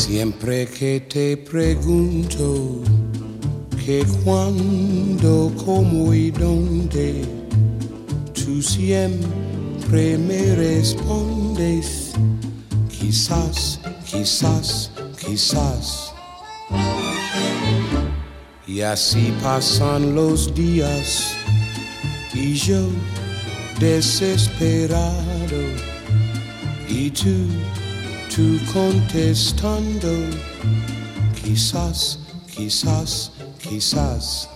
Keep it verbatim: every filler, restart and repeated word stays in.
Siempre que te pregunto que cuándo, cómo y dónde, tú siempre me respondes, quizás, quizás, quizás. Y así pasan los días y yo desesperado, y tú, tú contestando, quizás, quizás, quizás.